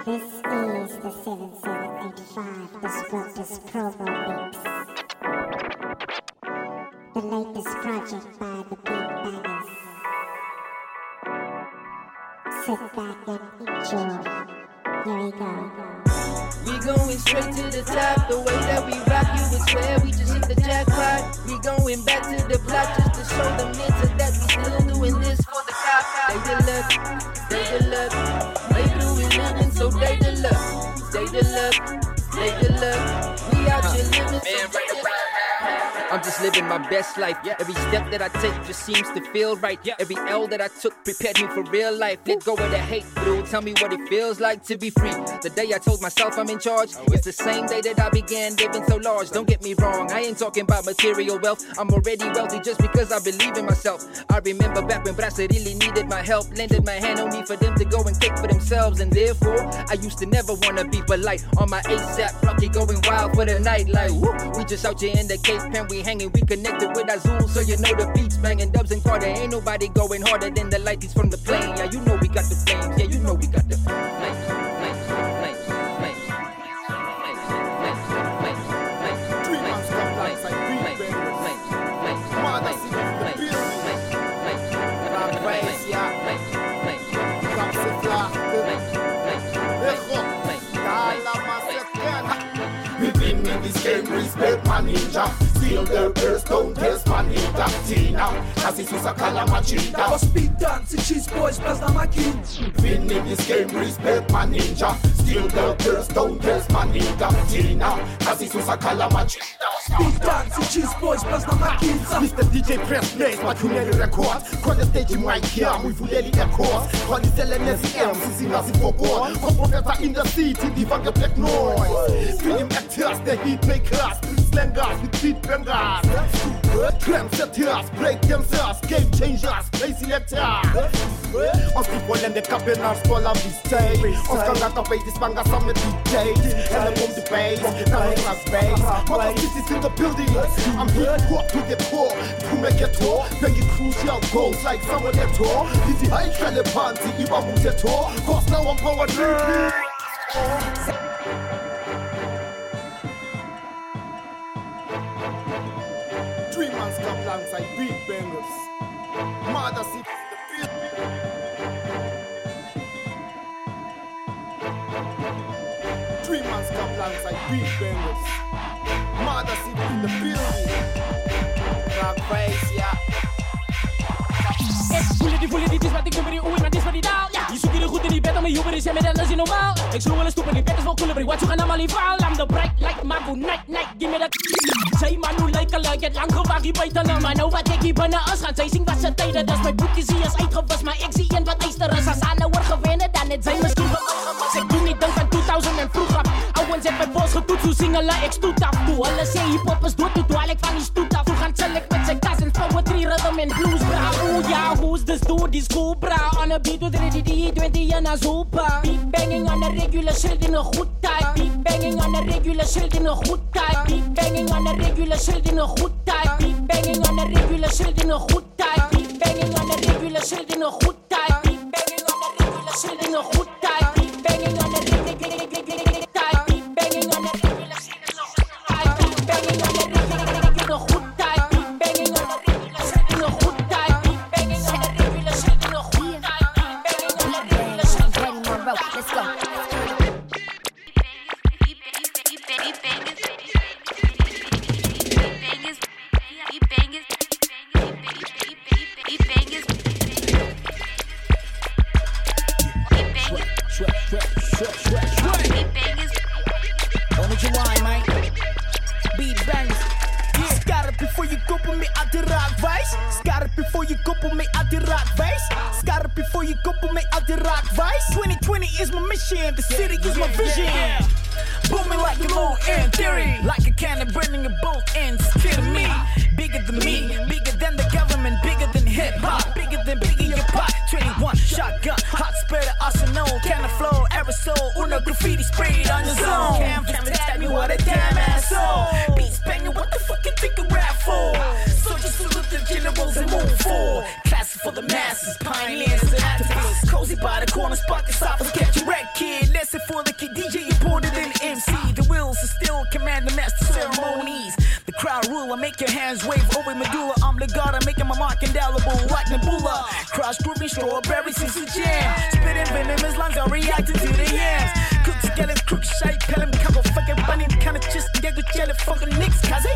This is the 7785 Disruptors Provo Mix. The latest project by the Big Bangers. Sit back and enjoy. Here we go. We going straight to the top. The way that we rock, you would swear we just hit the jackpot. We going back to the block just to show them niggas that we still doing this for the cop. They the luck, they the luck. They doing nothing, so they the luck. They the luck, they the luck. We out here living, so they the luck. I'm just living my best life. Every step that I take just seems to feel right. Every L that I took prepared me for real life. Let go of the hate, bro. Tell me what it feels like to be free. The day I told myself I'm in charge, it's the same day that I began living so large. Don't get me wrong, I ain't talking about material wealth. I'm already wealthy just because I believe in myself. I remember back when Brasa really needed my help. Lended my hand only for them to go and take for themselves. And therefore, I used to never want to be polite. On my ASAP, Rocky going wild for the night. Like, woo, we just out here in the Cape Pen. We hanging, we connected with Azul, so you know the beats banging. Dubs and Carter, ain't nobody going harder than the lighties from the plane. Yeah, you know we got the flames. Yeah, you know we got the flames. This game, respect my ninja. Steal their ears, don't test my nigga. Tina, cause it's a calamachita. For speed dance, cheese boys, plus na makin. Win in this game, respect my ninja. Steal their ears, don't test my nigga. Tina, cause it's a calamachita. Speed dance, cheese boys, plus na makin. Mr. DJ press plays, my community record. Call the stage in my care, we full daily course. Call the LNSC M, sing us for God. Come professor in the city, divide the black noise. Film actors, the heat makers, slangers with beat bangers. Trendsetters, break themselves, game changers, play selectors. Ons die bollende kappenaars vol aan die stage. Ons kan dat op die spanga samen met die date. En dan komt de bass, dan in our space. Maar the city's in the building. I'm here to the poor, to make it all. Banging crucial goals like someone at all. This is high trailer party, Iba moet at all. Cause now I'm power dripping. Three months come alongside Big Bangers. Mother see the building. Three months come alongside Big Bangers. Mother see in the building. Rock face, yeah. Voelen die is wat ik doe, maar die oei, maar dit is wat die daal. Je zoekt hier goed in die bed, maar je is jij met alles in normaal. Ik sloeg wel een stoep in die bed, is wel cool, maar wat zo gaan allemaal in vaal. I'm the bright light, Mago, night, give me that. Zij man, hoe lijkt al, ik heb lang gewacht, je buiten hem. Maar nou wat ik hier binnen as gaan, zij zing wat ze tijden. Dat is mijn boekje, zie als uitgewast, maar ik zie in wat ijster is. Als aan de wordt gewinnen, dan het zijn misschien wel uitgewast. Ik doe niet denk aan 2000 en vroeg af. Ouwens heb bij Bos getoet, zo zingelen, ik stoet af. Doe alles in hip-hop is dood, doe ik van die stoet af. Vroeg aan select met zijn cousins, poetry, rhythm en blues, bra. Oeh ja, who's this dude, die school, bra. On a beat with ready, die 20 en a sopa. Beat banging on a regular shit in a good time. Beat banging on a regular shit in a good time. Beat banging on a regular shit in a good time. Beat banging on a regular shit in a good time. Beat banging on a regular shit in a good time. Beat banging on a regular shit in a good time. Beat banging on a regular shit in a good time. Beat banging on a regular shit in a good time. Beat banging on a regular shit in a good time. Beat banging on a regular shit in a good time. Beat banging on a regular shit in a good time. Beat banging on a regular shit. Ready, Monroe, let's go. The city is my vision. Booming like a low end theory. Like a cannon burning a both ends. Kill me. Bigger than me. Bigger than the government. Bigger than hip hop. Bigger than Biggie your pop. 21 shotgun. Hot spreader arsenal. Cannon flow. Aerosol. Uno graffiti sprayed on your zone. Can't tell me what a damn asshole. Beats banging. What the fuck you think of rap for? So just salute the generals and move forward. Classic for the masses. Pioneers and activists. Cozy by the corner spot. The sophos. Get your red kid. Listen for hands wave over medulla. I'm the god, I'm making my mark indelible like Nebula. Crush grooving strawberries since the jam. Spitting venomous lines are reacting to the yams. Cook together, crook shape, pell him, couple fucking bunny, kind of just get good jelly, fucking nicks, cuz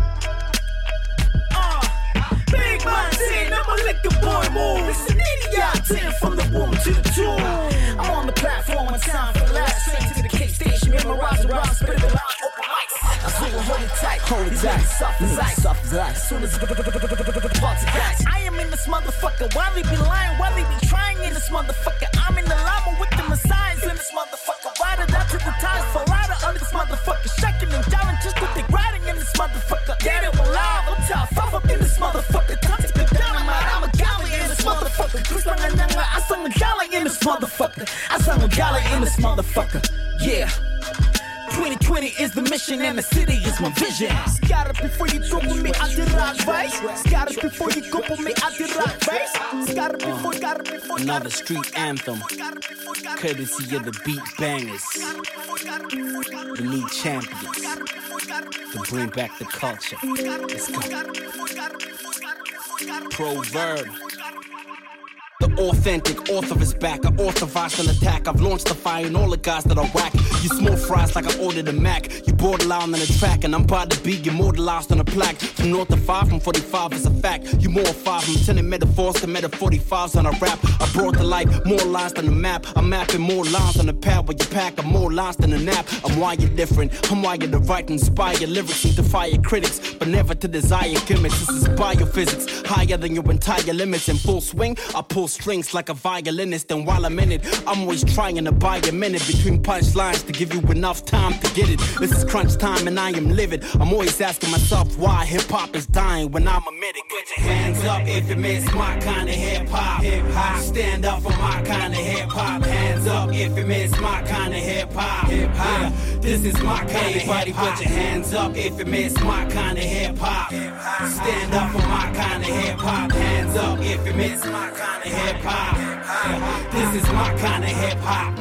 big man saying I'm a liquor boy move. It's an idiot 10 from the womb to the tomb. I'm on the platform on time for last. Straight to the K station, memorize the rhymes, spit it out, open mics. I feel hold it tight, soft as ice, soft as ice. Soon as I am in this motherfucker. Why they be lying? Why they be trying in this motherfucker? I'm in the llama with the messiahs in this motherfucker. Ride it out to the tires, fall out under this motherfucker. Shaking and jolling just with the riding in this motherfucker. Get it alive, I'm tough, fuck up in this motherfucker. Time to get dynamite, I'm a galley in this motherfucker. I sung a galley in this motherfucker. I sung a galley in this motherfucker. Yeah. 2020 is the mission and the city is my vision. Scatter before you go with me, I did rock face. Scatter before you go with me, I did rock face. Scatter before. Another street anthem, courtesy of the beat bangers. We need champions to bring back the culture. Let's go. Proverb. The authentic author is back. I authorized an attack. I've launched the fire and all the guys that are whack. You small fries like I ordered a Mac. You borderline on the track and I'm about to be immortalized on a plaque. From north to 5, from 45 is a fact. You more 5, I'm turning metaphors to meta 45s on a rap. I brought to life more lines than a map. I'm mapping more lines on the pad where you pack. I'm more lines than a nap. I'm wired different. I'm wired to write and inspire lyrics and defy your critics, but never to desire gimmicks. This is biophysics, higher than your entire limits. In full swing, I pull strings like a violinist, and while I'm in it, I'm always trying to buy a minute between punchlines to give you enough time to get it. This is crunch time and I am livid. I'm always asking myself why hip-hop is dying when I'm admitted. Put your hands up if you miss my kind of hip-hop. Hip-hop. Stand up for my kind of hip-hop. Hands up if you miss my kind of hip-hop. Hip-hop. This is my kind of hip-hop. Put your hands up if you miss my kind of hip-hop. Stand up for my kind of hip-hop. Hands up if you miss my kind of hip-hop. This is my kind of hip-hop.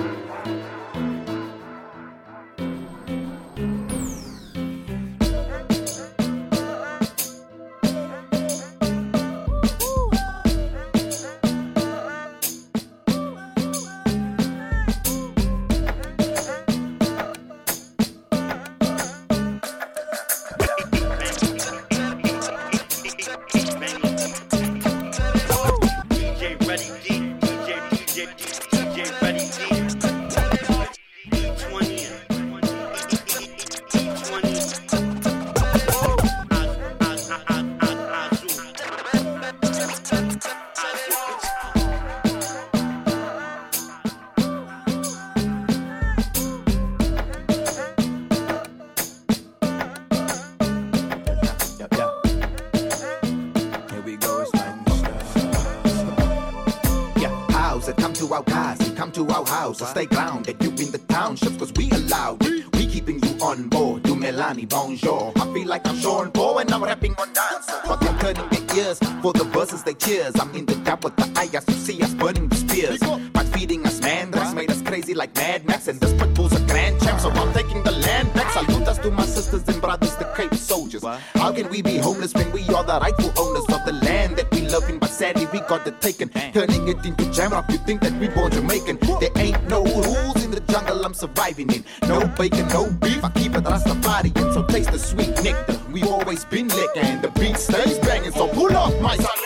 Stay grounded, you in the townships, cause we allowed it. We keeping you on board, do Melanie, bonjour. I feel like I'm Sean Paul and I'm rapping on dance. But they're turning their ears for the verses they cheers. I'm in the gap with the eye as you see us burning the spears. But feeding us mandrakes made us crazy like Mad Max. And this pit bull's a grand champ, so I'm taking the land back. Salute us to my sisters and brothers, the Cape soldiers. How can we be homeless when we are the rightful owners of the land that we love in? But sadly we got it taken, turning it into jam rock. You think that we born Jamaican? There ain't no rules in the jungle I'm surviving in. No bacon, no beef, I keep it Rastafari. And so taste the sweet nectar. We've always been licking and the beat stays banging. So pull off my son.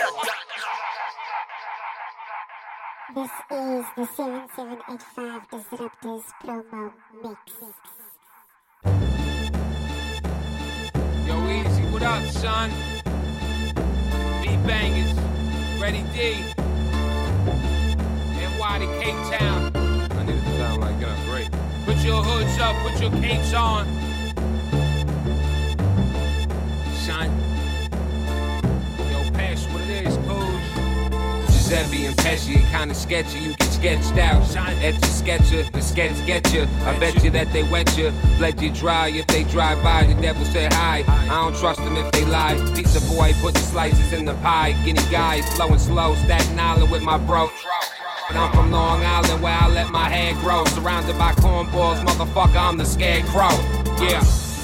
This is the 7785 Disruptors promo mix. Yo, Easy, what up, son? Beat bangers, Ready D, NY to Cape Town. I need it to sound like great. Put your hoods up, put your capes on. Son. Yo, Pesh, what it is, Coach? Giuseppe and Pesci, kinda sketchy, you get sketched out. Etch a sketcher, the sketch get you. I bet you that they wet you, let you dry. If they drive by, the devil say hi. I don't trust them if they lie. Pizza boy putting slices in the pie. Guinea guys flowing slow, Staten Island with my bro. But I'm from Long Island where I let my hair grow. Surrounded by cornballs, motherfucker, I'm the scarecrow. Yeah.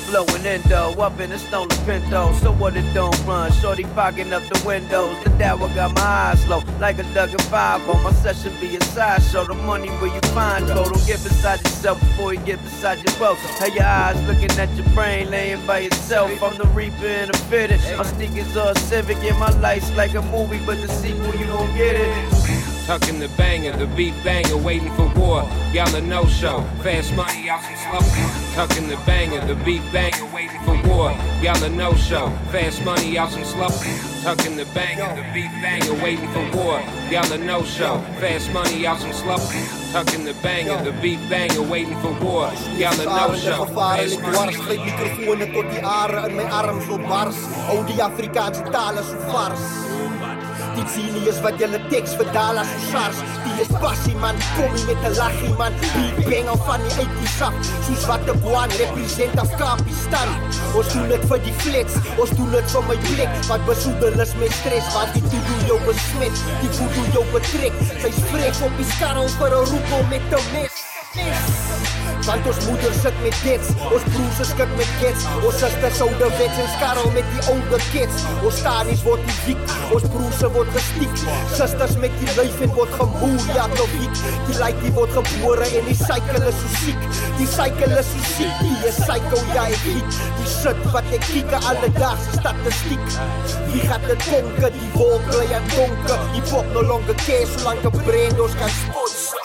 blowing endo up in a stolen Pinto. So what it don't run? Shorty fogging up the windows. The Dower got my eyes low, like a Duggan 5 on my session be a sideshow. The money where you find go. Don't get beside yourself before you get beside your boat. Have your eyes looking at your brain laying by yourself. I'm the reaper and the fitted. My sneakers are Civic and my life's like a movie, but the sequel you don't get it. Tucking the banger, the beat banger, waiting for war. Y'all a no-show, fast money, y'all some slow. Tucking the banger, the beat banger, waiting for war. Y'all a no-show, fast money, y'all some slow. Tucking the banger, the beat banger, waiting for war. Y'all a no-show, fast money, y'all some slow. Tucking the banger, the beat banger, waiting for war. Y'all a no-show, fast money. Microfoon tot die are in my arm so bars. Ou die Afrikaanse tale so vars. Die genius wat julle teks verdaal as so SARS. Die is passie man, kom nie met 'n laggie man. Beat bang al van die uit die sak. Soos wat 'n Boan represent Afghanistan. Ons doen dit vir die flits, ons doen dit vir my plek. Wat besoedel is met stress, wat die toedoen jou besmet. Die voedoen jou betrek. Sy's vrees op die skarrel vir 'n roepel met 'n mes. Want ons moeder sit met dits, ons broers skit met kids, ons susters oude wets en skarrel met die oude kids. Ons staanies word die wiek, ons broers word gestiek. Sisters met die lyf en word gemoer, ja nou wiek. Die lyk die word gebore en die cycle is so siek. Die cycle is so siek, die is cycle, ja ek giek. Die shit wat ek kiek, alledaagse statistiek. Wie gaat het konken, die wolk bly en donker. Die pop no longer care, solang de brand ons kan sponsor.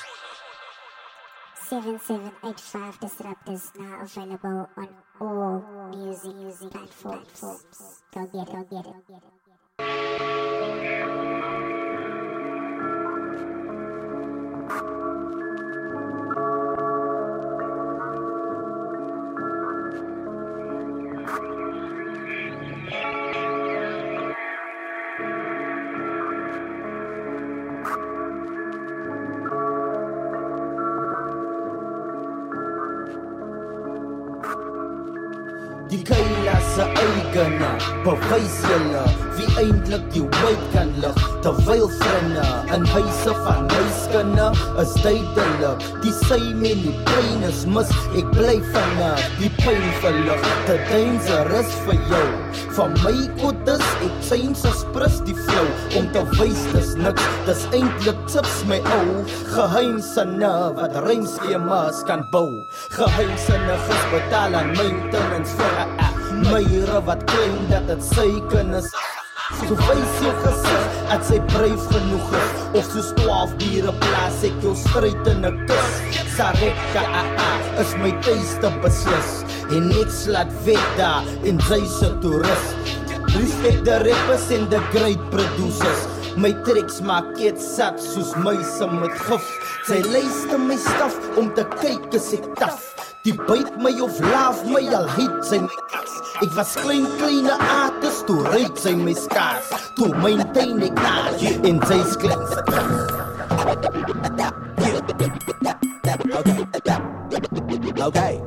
7785 Disrupt is now available on all music platforms. Go get it, go get it, go get it. Die Keilas se eienaar, bewys julle wie eintlik die wyd kan lig. Terwyl vriende in huise van huiskinde is duidelik. Die syne en die pyn is mis, ek bly vanaf die pyn verlig. Te dangerous vir jou, van my kotes, ek change as prins die flow. Om te wys dis niks, dis eintlik tips my ou. Geheimsinne wat rymskemas kan bou. Geheimsinniges betaal aan maintenance vir myre wat klein dat het sy kinders. So wys jou gesig, dat sy bryf genoeg is. Of soos 12 diere plaas ek jou stryd in 'n kus. Sareka is my tuiste beslis. En ek slaat vet daar in sy se toerist. Respect the rappers and the great producers. My tricks maak het sat soos muise met gif. Sy luister my staf om te kyk is ek taf. Die byt my of laaf my al heet sy my kas. Ek was kleine artist, toe ryk sy my skaars. Toe maintain ek naast en sy's klein sy Okay.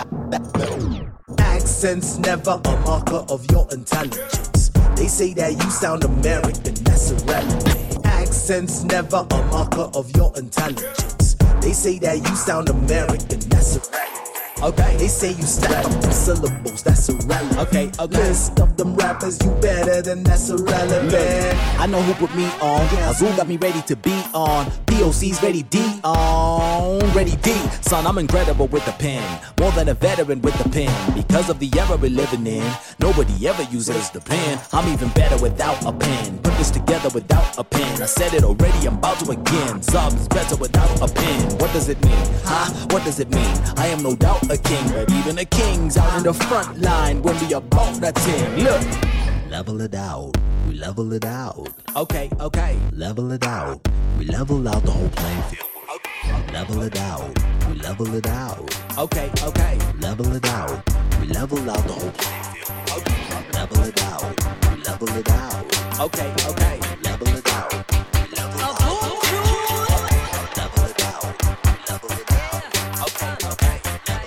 Accent's never a marker of your intelligence. They say that you sound American, that's irrelevant. Accent's never a marker of your intelligence. They say that you sound American, that's irrelevant. Okay, they say you stack up syllables, that's irrelevant. Okay. List of them rappers, you better than that's irrelevant. Look, I know who put me on. Azul got me ready to be on. POC's ready D on. Ready D. Son, I'm incredible with the pen. More than a veteran with the pen. Because of the era we're living in, nobody ever uses the pen. I'm even better without a pen. Put this together without a pen. I said it already, I'm about to again. Subs better without a pen. What does it mean? Huh? What does it mean? I am no doubt a king, but even the kings out in the front line when we about that team. Look, Level it out, we level it out. okay. Level it out, we level out the whole playing field. Level it out, we level it out. Okay. Level it out, we level out the whole playing field. Level it out, we level it out. Okay. Level it out, we level it out. Level it out, we level it out. Okay.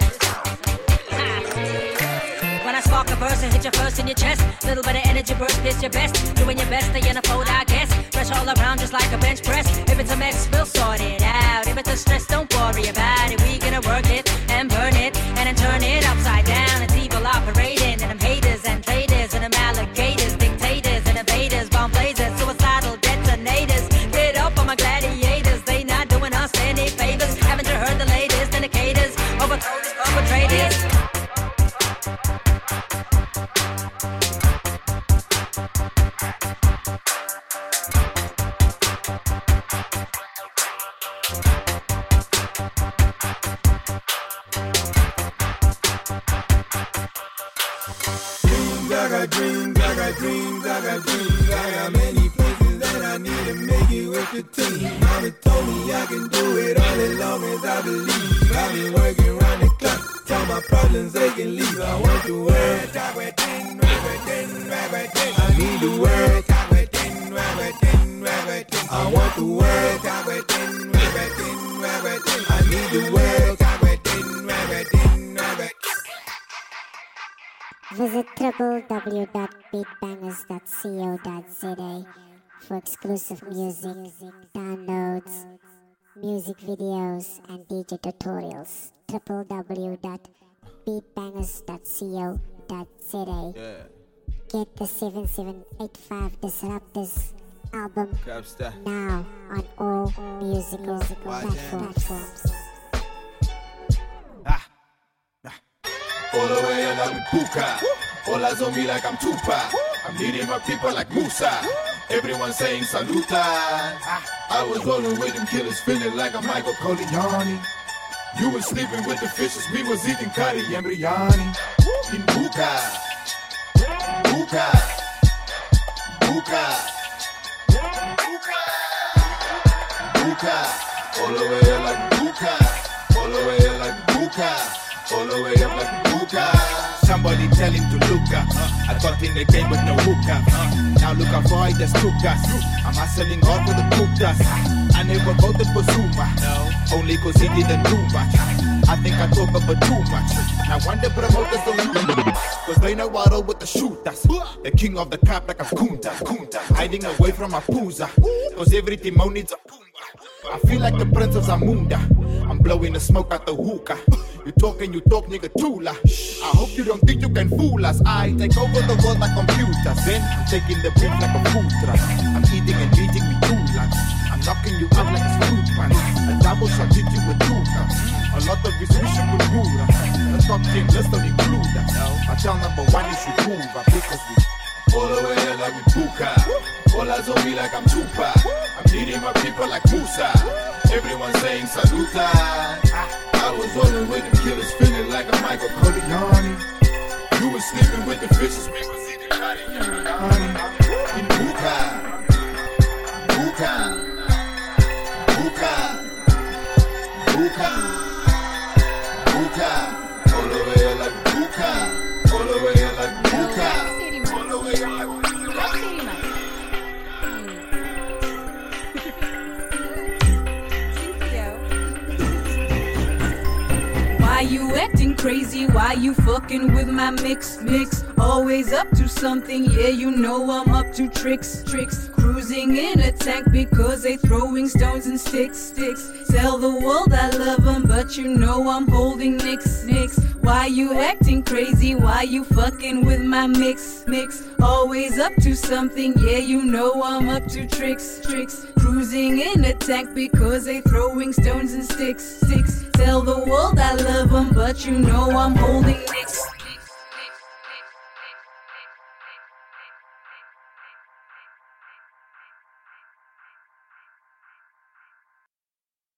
When I spark a verse and hit you first in your chest, little bit of energy burst, it's your best. Doing your best, stay in a fold, I guess. Fresh all around just like a bench press. If it's a mess, we'll sort it out. If it's a stress, don't worry about it. We gonna work it and burn it and then turn it upside down and see dreams, I got many places that I need to make it with the team. Mama told me I can do it all as long as I believe. I've been working round the clock, tell my problems they can leave. I want the world, I need the world, I want the world, I need the world. Visit www.beatbangers.co.za for exclusive music, downloads, music videos, and DJ tutorials. www.beatbangers.co.za. Get the 7785 Disruptors album now on all musical platforms. All the way I love me Puka. All eyes on me like I'm Tupac. I'm leading my people like Musa. Everyone saying saluta. I was rolling with them killers, feeling like I'm Michael Corleone. You was sleeping with the fishes, we was eating curry and biryani. In Puka, Puka, Puka, Puka, Puka. All the way I like Puka. All the way I like Puka. All the way up like Puka. Somebody tell him to look up. I got in the game with no hookup. Now look how far he just took us. I'm hustling hard for the cookers. I never voted for Zuma, only cause he didn't do much. I think I talk about too much. Now wonder promoters don't do it, cause they know I roll with the shooters. The king of the cap like a Kunta. Hiding away from a Pooza, cause every Timon needs a Pumbaa. I feel like the prince of Zamunda. I'm blowing the smoke out the hookah. You talk, nigga, tula. I hope you don't think you can fool us. I take over the world like computers. Then I'm taking the beat like a food truck. I'm eating and beating with two lunch. I'm knocking you out like a fruit punch. A double shot hit you with two cups. A lot of his wishing with Buddha. The top 10 list don't include us. I tell number one you should move up because we all the way I like me Puka. All eyes on me like I'm Tupac. I'm leading my people like Musa. Everyone saying saluta. I was rolling with them killers, feeling like I'm Michael Corleone. You was sleeping with the fishes, we was eating curry and biryani. In Puka, Puka, Puka, Puka, Puka. All the way I like Puka. All the way I like Puka. All the way I like Puka. Why you acting crazy? Why you fucking with my mix? Always up to something, yeah, you know I'm up to tricks. Cruising in a tank because they throwing stones and sticks. Tell the world I love them, but you know I'm holding nicks. Why you acting crazy? Why you fucking with my mix? Always up to something, yeah, you know I'm up to tricks. Cruising in a tank because they throwing stones and sticks. Tell the world I love them, but you know I'm holding nicks.